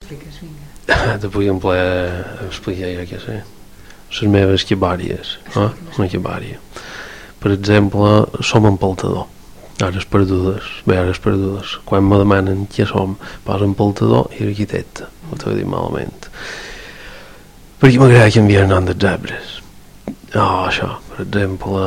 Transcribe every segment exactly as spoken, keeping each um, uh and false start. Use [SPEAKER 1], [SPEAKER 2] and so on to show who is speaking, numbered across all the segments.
[SPEAKER 1] expliques, vinga.
[SPEAKER 2] Te podíem poder explicar, jo què sé, les meves quebàries, eh? Una quebària. Per exemple, som empaltador. Hores perdudes, bé, hores perdudes. Quan me demanen què som, posen empaltador i arquitecte. Ho t'ho he dit malament. Perquè m'agrada canviar el nom dels arbres. Oh, això, per exemple,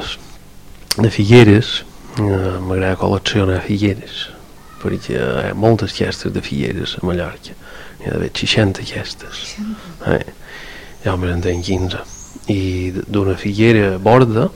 [SPEAKER 2] de figueres, eh, m'agrada col·leccionar figueres, perquè hi ha moltes llestes de figueres a Mallorca. Hi ha d'haver seixanta llestes. Eh, jo me n'entenc quinze. I d'una figuera borda,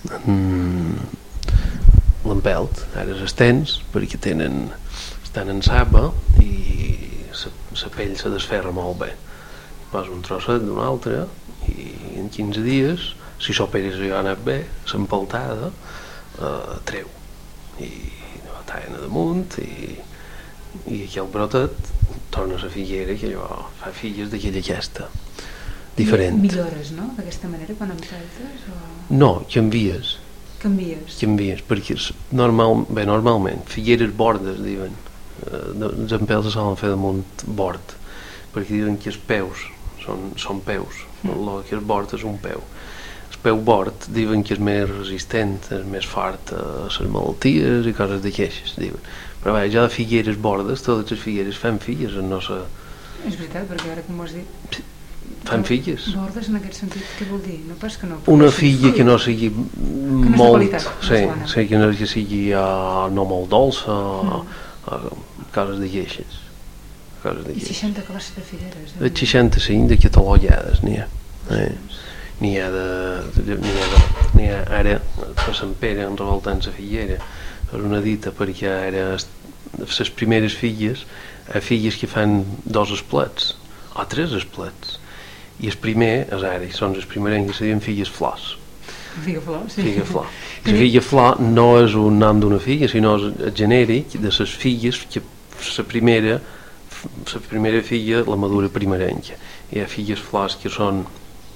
[SPEAKER 2] mm, l'empelt, ara s'estens, perquè tenen, estan en saba i la pell se desferra molt bé. Posa un trosset d'un altre i en quinze dies, si s'operes ja ha anat bé, s'empeltada eh, treu i la tallen a damunt i, i aquell brotet torna a la figuera que allò fa filles d'aquella aquesta diferent.
[SPEAKER 1] I millores, no? D'aquesta manera quan empeltes? O...
[SPEAKER 2] No, canvies.
[SPEAKER 1] Canvies.
[SPEAKER 2] Canvies, perquè normal, bé, normalment figueres bordes, diuen, eh, els empels se solen fer damunt bord, perquè diuen que els peus són, són peus, mm. el que és bord és un peu. El peu bord diuen que és més resistent, és més fort a les malalties i coses d'aquestes, diuen. Però bé, ja de figueres bordes, totes les figueres fan filles, no sé...
[SPEAKER 1] És veritat, perquè ara com ho has dit...
[SPEAKER 2] Fan filles.
[SPEAKER 1] Bordes en aquest sentit, què vol dir? No pas que no...
[SPEAKER 2] Una filla que no sigui
[SPEAKER 1] no
[SPEAKER 2] molt...
[SPEAKER 1] Qualitat,
[SPEAKER 2] sí, sí, que no que sigui uh, no molt dolça, mm. uh, coses de lleixes.
[SPEAKER 1] I seixanta classes de figueres?
[SPEAKER 2] De seixanta-cinc de catalogades n'hi ha. Eh? N'hi ha de... N'hi ha, de, n'hi ha ara, per Sant Pere, en revoltant la figuera, per una dita, perquè ara les primeres filles, hi ha filles que fan dos esplets, o tres esplets. I el primer, és ara, són els primerencs que se diuen filles flors.
[SPEAKER 1] Figa flor, sí.
[SPEAKER 2] Figa flor. La filla flor no és un nom d'una filla, sinó el genèric de les filles que la primera, la primera filla la madura primerenca. Hi ha filles flors que són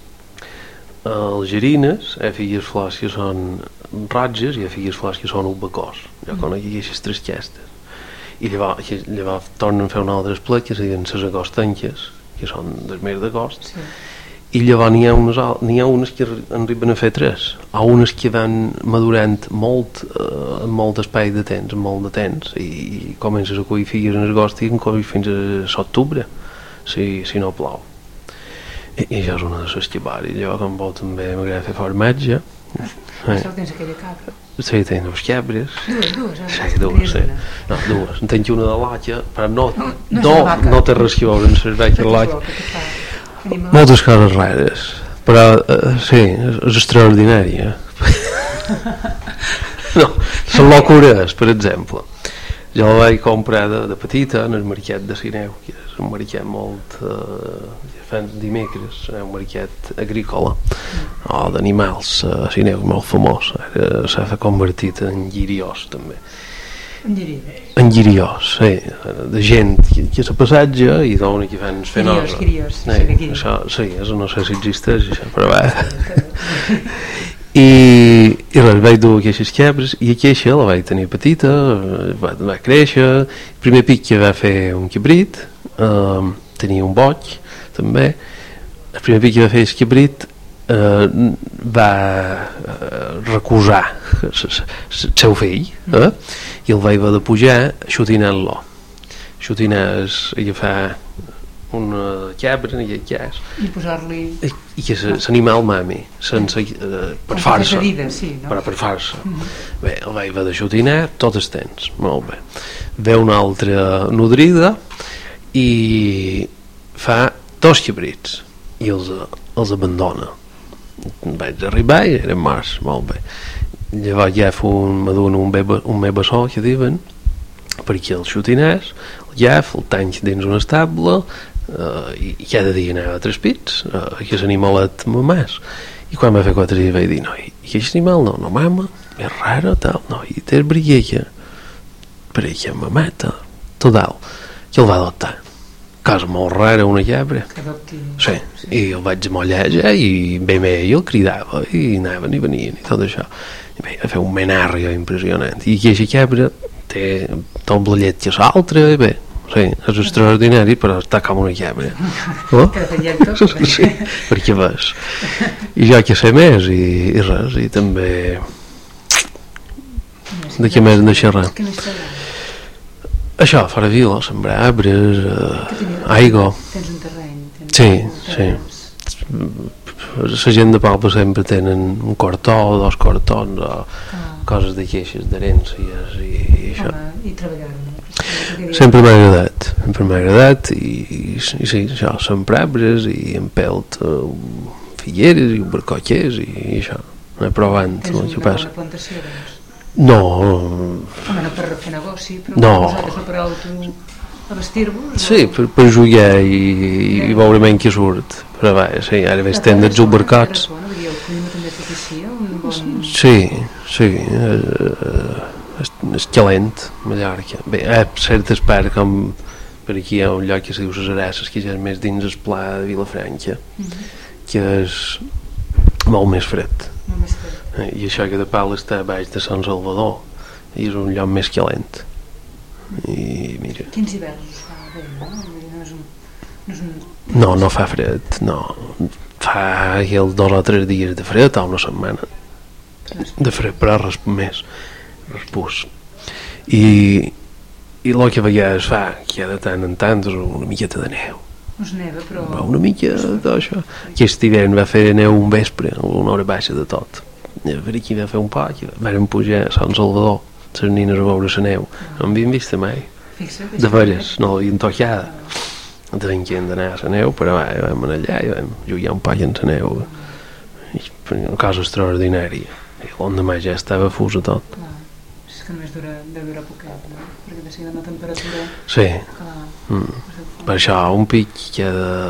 [SPEAKER 2] algerines, hi ha filles flors que són roges i hi ha filles flors que són ubacors. Jo conec aquestes tres aquestes. I llavors, llavors tornen a fer un altre esplet que se diuen les agostenques, que són del mes d'agost, sí. I llavors n'hi ha, unes, n'hi ha unes que arriben a fer tres, o unes que van madurant molt eh, en molt espai de temps, en molt de temps, i, i comences a collir filles en agost i en collir fins a l'octubre, si, si no plou. I, i això és una de les quebàries. Jo, com vol, també m'agrada fer formatge.
[SPEAKER 1] Això tens aquella cabra.
[SPEAKER 2] Sí, tenc dues cabres.
[SPEAKER 1] Dues, dues, eh?
[SPEAKER 2] Sí, dues, sí. No, dues. En tenc una de l'atxa, però no,
[SPEAKER 1] no, no,
[SPEAKER 2] no, no té res que veure amb les vaques de l'atxa. Moltes coses rares, però uh, sí, és, és extraordinari. Eh? No, les locures, per exemple. Jo la vaig comprar de, de petita en el mercat de Sineu, que és un mercat molt... Uh, fan dimecres, és un mercat agrícola o d'animals a Sineu, molt famós. Ara s'ha convertit en lliriós també.
[SPEAKER 1] En lliriós?
[SPEAKER 2] En lliriós, sí, de gent que, que se passatja i dona que fan fenosa.
[SPEAKER 1] Quiriós,
[SPEAKER 2] sí,
[SPEAKER 1] quiriós.
[SPEAKER 2] Això, sí, això no sé si existeix això, però va. I, i res, vaig dur aquestes cabres i aquesta la vaig tenir petita, va, va créixer. El primer pic que va fer un cabrit, eh, tenia un boig també. El primer pic que va fer el cabrit eh, va eh, recusar el seu fill, eh? I el vaig haver de pujar xutinant-lo. Xutinar és agafar una cabra en aquest cas
[SPEAKER 1] i posar-li
[SPEAKER 2] i, i que s'animal mami sense, eh, per força
[SPEAKER 1] vida, sí, no?
[SPEAKER 2] per, per força
[SPEAKER 1] mm-hmm.
[SPEAKER 2] Bé, el vaig haver de xutinar tot el temps, molt bé. Ve una altra nodrida i fa dos cabrits i els, els abandona. Vaig arribar i eren morts, molt bé. Llavors ja un, m'aduna un, beba, un mebassó que diuen perquè el xutinàs, el llaf, el tanys dins un estable, uh, i, i cada dia anava a tres pits, uh, que l'animalet mamàs. I quan va fer quatre dies vaig dir, no, i aquest animal no, no mama, és raro, tal, no, i té briguella, per ella mamata, total, que el va adoptar. Cosa molt rara, una llebre. Sí, i el vaig amollar ja i bé bé, i el cridava i anaven i venien i tot això. I bé, va fer un menarri impressionant. I aquesta llebre té tot la llet que l'altra i bé, sí, és extraordinari, però està com una llebre. Oh? Sí, perquè ves. I jo que sé més, i, i res, i també... De què més hem de xerrar? Això, fora vila, sembrar arbres, eh, aigua.
[SPEAKER 1] Tens un terreny.
[SPEAKER 2] Sí, sí. La gent de Palma sempre tenen un cortó o dos cortons o
[SPEAKER 1] Ah.
[SPEAKER 2] coses de queixes d'herències i, i això.
[SPEAKER 1] Home, i treballar-ho.
[SPEAKER 2] Sempre m'ha agradat, sempre m'ha agradat i, i, i sí, això, sembrar arbres i empelt uh, figueres i barcoquers i, i això, anar provant
[SPEAKER 1] Tens
[SPEAKER 2] el
[SPEAKER 1] una
[SPEAKER 2] que
[SPEAKER 1] bona
[SPEAKER 2] passa.
[SPEAKER 1] plantació, doncs.
[SPEAKER 2] No,
[SPEAKER 1] Home, no per fer negoci, però
[SPEAKER 2] No.
[SPEAKER 1] vosaltres no per auto abastir-vos?
[SPEAKER 2] sí, per, per jugar i, i veure menys que surt, però va, sí, ara veig tendes obercats.
[SPEAKER 1] El clima també propicia un bon...
[SPEAKER 2] Sí, sí, eh, és, és calent, Mallorca. Bé, hi ha certes parts, com per aquí hi ha un lloc que se diu Ses Arasses, que ja és més dins el pla de Vilafranca,
[SPEAKER 1] Mhm.
[SPEAKER 2] que és molt més fred.
[SPEAKER 1] Molt més fred.
[SPEAKER 2] Eh, I això que de Pal està baix de Sant Salvador, i és un lloc més calent. I mira,
[SPEAKER 1] Quins hiverns us fa bé, no? Vull dir, no és un... No, és un...
[SPEAKER 2] no, no fa fred, no. Fa els dos o tres dies de fred, o una setmana de fred, però res més, respús. I, i el que a vegades fa, que de tant en tant, és una miqueta de neu.
[SPEAKER 1] Us neva, però...
[SPEAKER 2] Va una mica d'això. Aquest hivern va fer neu un vespre, a una hora baixa de tot. I per aquí va fer un poc, vam pujar a Sant Salvador, les nines a veure la neu. No en havíem vist mai,
[SPEAKER 1] Fixa't,
[SPEAKER 2] de veres, no l'havien tocada. Tenim que hem d'anar a la neu, però va, vam anar allà i vam jugar un poc en la neu. I, una cosa extraordinària. I l'endemà ja estava fus a tot.
[SPEAKER 1] Clar, és que només dura, deu durar poquet, no? Perquè de seguida la temperatura...
[SPEAKER 2] Sí,
[SPEAKER 1] Clar,
[SPEAKER 2] mm.
[SPEAKER 1] us ho fa.
[SPEAKER 2] per això un pic que ha de...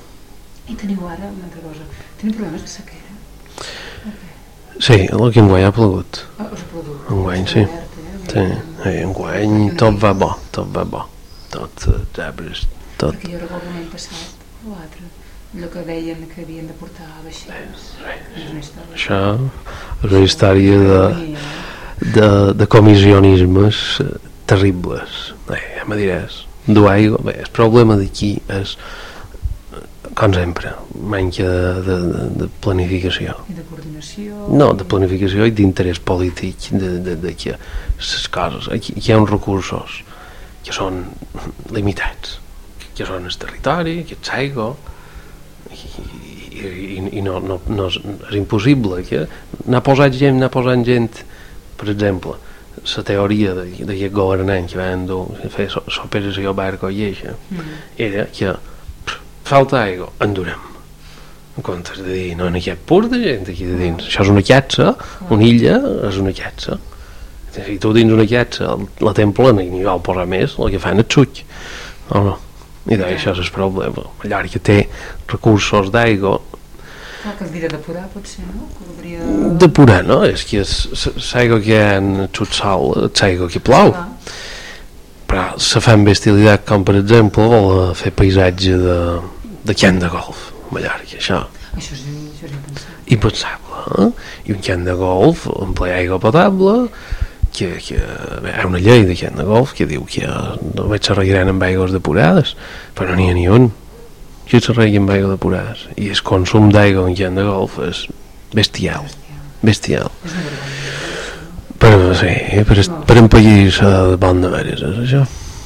[SPEAKER 1] I teniu ara una altra cosa. Teniu problemes de sequera? Okay.
[SPEAKER 2] Sí, el que enguany ha plegut.
[SPEAKER 1] Ah, us ha produït?
[SPEAKER 2] Enguany, sí. Sí, eh, enguany tot va bo, tot va bo. Tot, els arbres, tot.
[SPEAKER 1] Perquè jo recordo l'any passat, o l'altre, allò que deien que havien de portar vaixells. És una història.
[SPEAKER 2] Això és una història de,
[SPEAKER 1] Ironia, eh?
[SPEAKER 2] de, de comissionismes eh, terribles. Eh, ja me diràs, dur aigua, bé, el problema d'aquí és, eh, com sempre, manca de, de, de, de planificació.
[SPEAKER 1] I de coordinació...
[SPEAKER 2] No, de planificació i d'interès polític de, de, de que les coses, aquí hi ha uns recursos que són limitats, que són el territori, que és aigua, i, i, i no, no, no és, és impossible que n'ha posat gent, n'ha posat gent, per exemple, la teoria d'aquest governant que van dur a fer l'operació Barco i eixa,
[SPEAKER 1] Mm.
[SPEAKER 2] era que pff, falta aigua, en durem. En comptes de dir, no, en aquest pur de gent aquí de dins, això és una xatxa, una illa és una xatxa. Si tu dins una xatxa la tens plena i n'hi vol posar més, el que fan és xuig, o no? I d'això és el problema. Mallorca té recursos d'aigua.
[SPEAKER 1] Clar, que el dia de depurar, potser, no? Que hauria...
[SPEAKER 2] Depurar, no? És que l'aigua que hi ha en el subsol, és aigua que plou.
[SPEAKER 1] Clar.
[SPEAKER 2] Però se fan bestialitat, com per exemple vol fer paisatge de, de camp de golf, a Mallorca, això.
[SPEAKER 1] Això és, això és impensable.
[SPEAKER 2] Impensable, eh? I un camp de golf en ple aigua potable, que, que bé, hi ha una llei de camp de golf que diu que només se regaran amb aigües depurades, però no n'hi ha ni un que se regui amb aigua depurades, i el consum d'aigua en camp de golf és bestial, bestial.
[SPEAKER 1] És una vergonya.
[SPEAKER 2] Però sí, per, est- per un país eh, de bon de veres és això.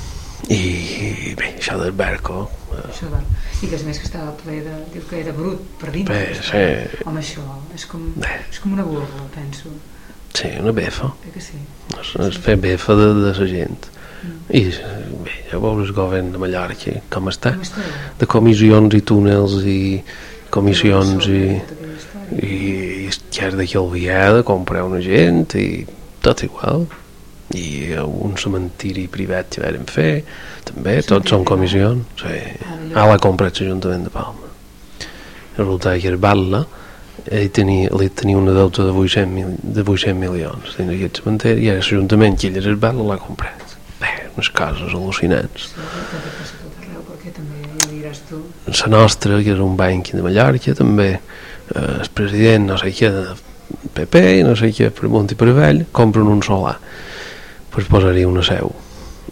[SPEAKER 2] I bé, això del barco, eh,
[SPEAKER 1] Això val. I que és més que estava ple de... Diu que era brut per dins.
[SPEAKER 2] bé, sí,
[SPEAKER 1] Home, això és com,
[SPEAKER 2] Bé.
[SPEAKER 1] és com una burla, penso.
[SPEAKER 2] sí, una befa.
[SPEAKER 1] Eh que sí?
[SPEAKER 2] És, és fer befa de, de la gent.
[SPEAKER 1] Mm.
[SPEAKER 2] I bé, ja veus el govern de Mallorca com està,
[SPEAKER 1] Com esteu?
[SPEAKER 2] de comissions i túnels i comissions i,
[SPEAKER 1] Tota aquella història.
[SPEAKER 2] i que has de calviar, de comprar una gent i tot igual. I un cementiri privat que vam fer també, tots són comissions, sí. Ara l'ha comprat l'Ajuntament de Palma. Resulta que el Batla ell tenia, ell tenia una deuta de vuit-cents mil, de vuit-cents milions dins aquest cementiri, i ara l'Ajuntament que ell és el Batla l'ha comprat. Bé, unes coses al·lucinants.
[SPEAKER 1] Sí, que te passa tot arreu, perquè també ja diràs tu.
[SPEAKER 2] La nostra, que és un banc de Mallorca, també eh, el president no sé què de P P, no sé què, per amunt i per avall, compren un solar per posar-hi una seu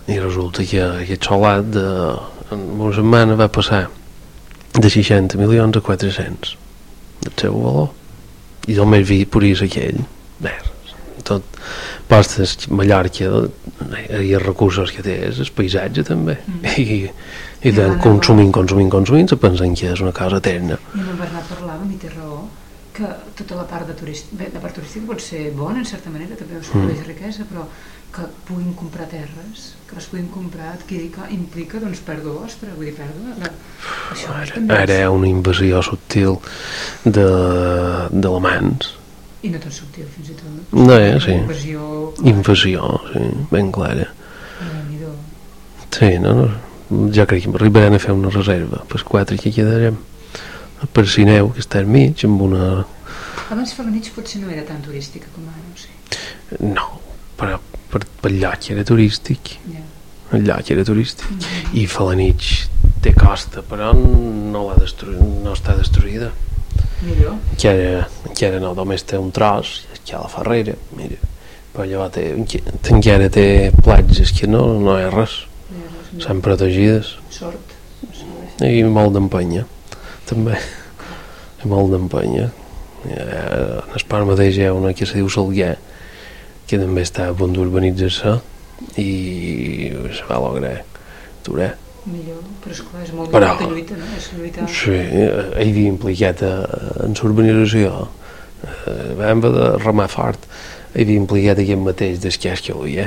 [SPEAKER 2] i resulta que aquest solat de, en una setmana va passar de seixanta milions a quatre-cents del seu valor, i només vi purís aquell ver, tot postes Mallorca i els recursos que té és el paisatge també, mm. i, i de consumint, consumint, consumint se pensen que és una cosa eterna.
[SPEAKER 1] I amb el Bernat parlàvem i té raó que tota la part de turística, bé, la part turística pot ser bona en certa manera, també us produeix mm. riquesa, però que puguin comprar terres, que les puguin comprar, adquirir, que implica doncs pèrdua vostra, vull dir, pèrdua la... això
[SPEAKER 2] ara, ara hi ha una invasió subtil de, de la mans,
[SPEAKER 1] i no tan subtil fins i tot,
[SPEAKER 2] no, eh, sí.
[SPEAKER 1] invasió
[SPEAKER 2] invasió, sí, ben clara,
[SPEAKER 1] no,
[SPEAKER 2] sí, no, no, jo crec que arribarem a fer una reserva per quatre que quedarem per Sineu, que està al mig, amb una...
[SPEAKER 1] Abans Felanitx potser no era tan turística com ara, no sé.
[SPEAKER 2] No, però per, per lloc era turístic.
[SPEAKER 1] Yeah.
[SPEAKER 2] El lloc era turístic.
[SPEAKER 1] Mm-hmm.
[SPEAKER 2] I Felanitx té costa, però no, l'ha destru... no està destruïda.
[SPEAKER 1] Millor.
[SPEAKER 2] Que ara, que ara no, només té un tros, que a la Ferrera, mira, però llavors té, encara té platges que no, no hi ha res. No res estan protegides.
[SPEAKER 1] Sort.
[SPEAKER 2] I molt d'empenya. També i molt d'empenya. En Espart mateix hi ha una que se diu Salguer, que també està a punt d'urbanitzar-se i se va lograr aturar.
[SPEAKER 1] Millor, però esclar, és molt
[SPEAKER 2] però,
[SPEAKER 1] de lluita, no? És lluita...
[SPEAKER 2] Sí, hi havia implicat en l'urbanització, vam haver de remar fort, hi havia implicat aquest mateix d'esquers que hi ha.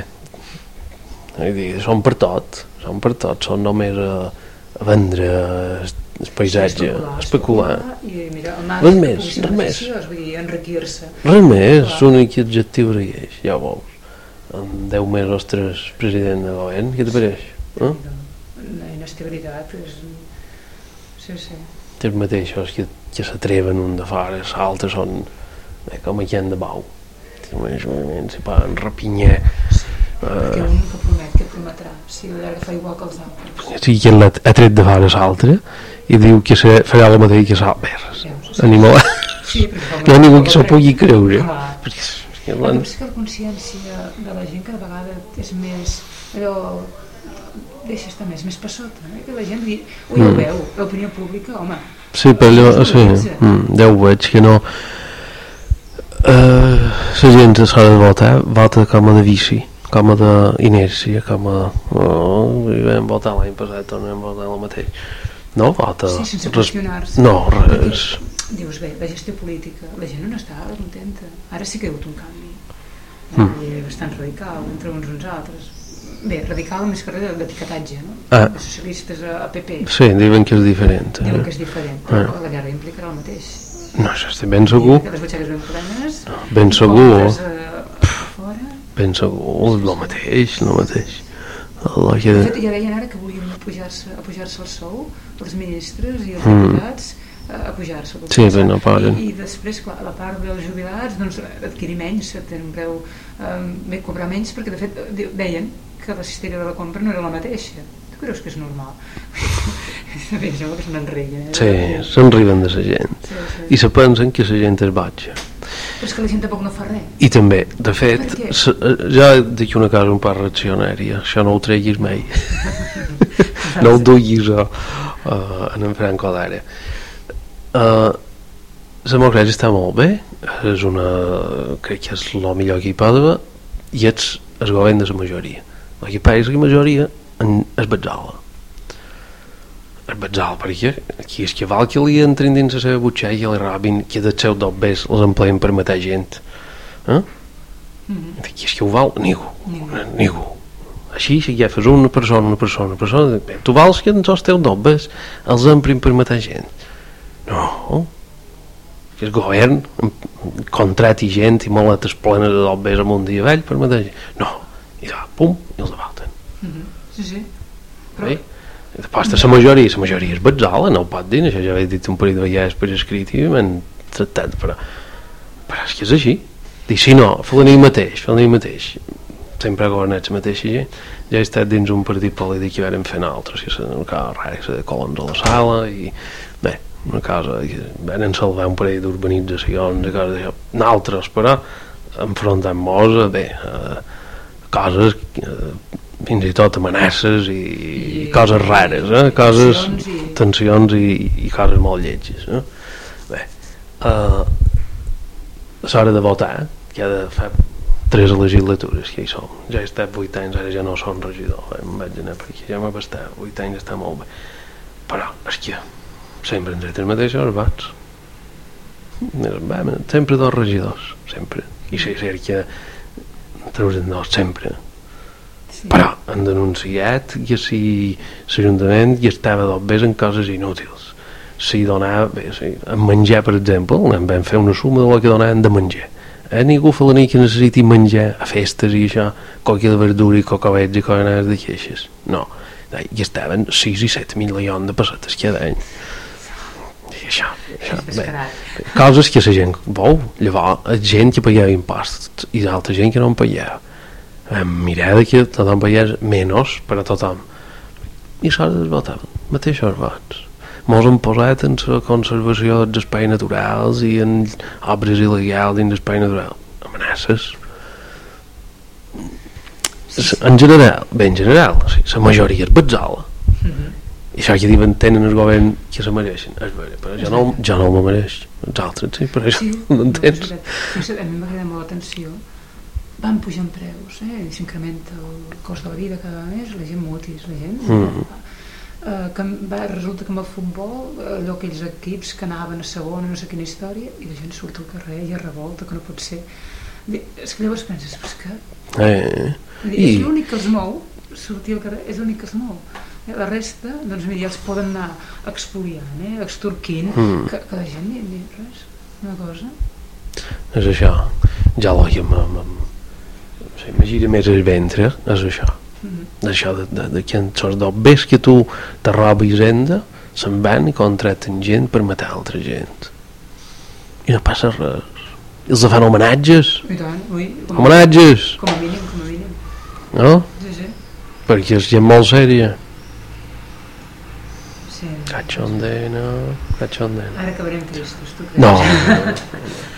[SPEAKER 2] Són per tot, són per tot, són només a, a vendre el paisatge,
[SPEAKER 1] especular,
[SPEAKER 2] especular.
[SPEAKER 1] I mira, el
[SPEAKER 2] res més, res més.
[SPEAKER 1] Vull dir, enriquir-se.
[SPEAKER 2] Res més, l'únic adjectiu és, ja ho veus, en deu mesos tres president de govern, què te pareix? Eh?
[SPEAKER 1] La inestabilitat és... Sí, sí.
[SPEAKER 2] Els mateixos que, que s'atreven un de fora, els altres són eh, com aquell de Bau. S'hi poden rapinyar.
[SPEAKER 1] Sí, perquè un que promet, que prometrà, si l'ha de fer igual que els altres.
[SPEAKER 2] Sí, que l'ha tret de fora l'altre i diu que se farà el mateix que l'altre. Animal.
[SPEAKER 1] Sí,
[SPEAKER 2] no hi ha ningú que s'ho pugui creure.
[SPEAKER 1] Perquè, perquè la... que la consciència de la gent cada vegada és més... allò deixa estar més, més passota, eh? Que la gent ui, ui, ho veu, l'opinió pública, home.
[SPEAKER 2] Sí, però allò, sí, mm, ja ho veig, que no... Uh, la gent s'ha de votar, vota com a de vici, com a d'inèrcia, com a... Oh, vam votar l'any passat, tornem a votar el mateix. No, vota...
[SPEAKER 1] Sí, sense qüestionar-se.
[SPEAKER 2] No, res...
[SPEAKER 1] Dius, bé, la gestió política, la gent no n'estava contenta. Ara sí que hi ha hagut un canvi. No? Mm. Bastant radical, entre uns i uns altres. Bé, radical més que res d'etiquetatge, no?
[SPEAKER 2] Ah.
[SPEAKER 1] De socialistes a P P.
[SPEAKER 2] Sí, diuen que és diferent.
[SPEAKER 1] Diuen
[SPEAKER 2] eh?
[SPEAKER 1] que és diferent, però ah. la guerra implicarà el mateix.
[SPEAKER 2] No, això estic ben segur.
[SPEAKER 1] Que les butxaques ben plenes,
[SPEAKER 2] no, ben segur.
[SPEAKER 1] A fora.
[SPEAKER 2] Ben segur, el mateix, el mateix. El que...
[SPEAKER 1] De fet, ja deien ara que volien apujar-se apujar el sou, els ministres i els diputats, mm. a pujar-se.
[SPEAKER 2] Sí, bé, no paren.
[SPEAKER 1] I, I després, clar, la part dels jubilats, doncs, adquirir menys, tenir un preu, eh, bé, cobrar menys, perquè de fet deien que la cistella de la compra no era la mateixa. Tu creus que és normal? Bé, sembla que se n'enriguen. Eh?
[SPEAKER 2] Sí, s'enriben de la gent.
[SPEAKER 1] Sí, sí.
[SPEAKER 2] I se pensen que la gent és batxa.
[SPEAKER 1] Però és que la gent tampoc no fa res.
[SPEAKER 2] I també, de fet, ja dic una cosa un poc reaccionària, això no ho treguis mai. No ho duguis a, a, en en Franco d'ara. Uh, la democràcia està molt bé, és una, crec que és el millor que hi pot haver, i ets el govern de la majoria. El que passa és que la majoria es betzola. Es betzola, perquè aquí és que val que li entrin dins la seva butxaca i li robin, que dels seus dobbers els empleen per matar gent. Eh? Mm-hmm. Aquí és que ho val ningú. Ningú. Així, si ja fas una persona, una persona, una persona, bé, tu vals que els teus dobbers els emprin per matar gent. No. Que el govern contrati gent i maletes plenes de dobbers amb un dia vell per matar gent. No. I va, pum, i els abalten.
[SPEAKER 1] Mm-hmm. Sí, sí. Però...
[SPEAKER 2] Bé? I després la majoria, la majoria és betzola, no ho pot dir, això ja ho he dit un parell de vegades per escrit i m'han tractat, però, però és que és així. Dic, si no, Falaní mateix, Falaní mateix, sempre ha governat la mateixa gent, ja he estat dins un partit polític que varen fer altres, que és una cosa rara, que de colons a la sala, i bé, una cosa, varen salvar un parell d'urbanitzacions i coses d'això, altres, però enfrontant-nos a, bé, a coses, a, fins i tot amenaces i,
[SPEAKER 1] I,
[SPEAKER 2] i coses rares, eh? Coses,
[SPEAKER 1] tensions i...
[SPEAKER 2] tensions i, i coses molt lletges, eh? Bé, uh, l'hora de votar, que ha de fer tres legislatures, que hi som, ja he estat vuit anys, ara ja no som regidor, eh? Em vaig anar per aquí, ja m'ha bastat, vuit anys està molt bé, però és que sempre ens he els mateixos vots, sempre dos regidors, sempre, i si cerca treus dos sempre, sí. Però han denunciat que si l'Ajuntament hi estava dos vés en coses inútils, si donava bé, si, en menjar per exemple vam fer una suma del que donaven de menjar, eh? Ningú fa la nit que necessiti menjar a festes i això, coca de verdura i cocovets i coronades de queixes, no, hi estaven sis i set milions de pessetes cada any. I això, això bé, coses que la gent vol, llavors gent que pagava impostos i altra gent que no en pagava, mirada que tothom pagés menys per a tothom, i s'hora de votar mateixos vots. Mos han posat en la conservació dels espais naturals i en obres il·legals dins l'espai natural, amenaces en general, bé en general, la majoria és betzola. I això que diuen tenen el govern que se mereixen, és vera, però jo no, jo no me mereix, els altres sí, per això
[SPEAKER 1] sí,
[SPEAKER 2] no entens.
[SPEAKER 1] No, a mi m'agrada molt l'atenció, van pujant preus, eh? S'incrementa el cost de la vida cada mes, la gent mutis, la gent mm. uh, que va, resulta que amb el futbol allò aquells equips que anaven a segona, no sé quina història, i la gent surt al carrer i es revolta, que no pot ser. És que llavors penses, però és que
[SPEAKER 2] eh,
[SPEAKER 1] és i... l'únic que els mou, sortir al carrer és l'únic que els mou. La resta, doncs mira, ja els poden anar expoliant, eh? Extorquint, mm. que, que la gent ni, ni res, una cosa.
[SPEAKER 2] És això, ja l'ho que me gira més el ventre, és això. Mm-hmm. Això de, de, de que els dos ves que tu te robis renda, se'n van i contracten gent per matar altra gent. I no passa res. I els fan homenatges.
[SPEAKER 1] I tant, ui.
[SPEAKER 2] Homenatges.
[SPEAKER 1] Com a mínim, com a mínim.
[SPEAKER 2] No?
[SPEAKER 1] Sí, sí.
[SPEAKER 2] Perquè és gent molt sèria.
[SPEAKER 1] Sí.
[SPEAKER 2] Cachondena, cachondena.
[SPEAKER 1] Ara acabarem tristos, tu creus?
[SPEAKER 2] No.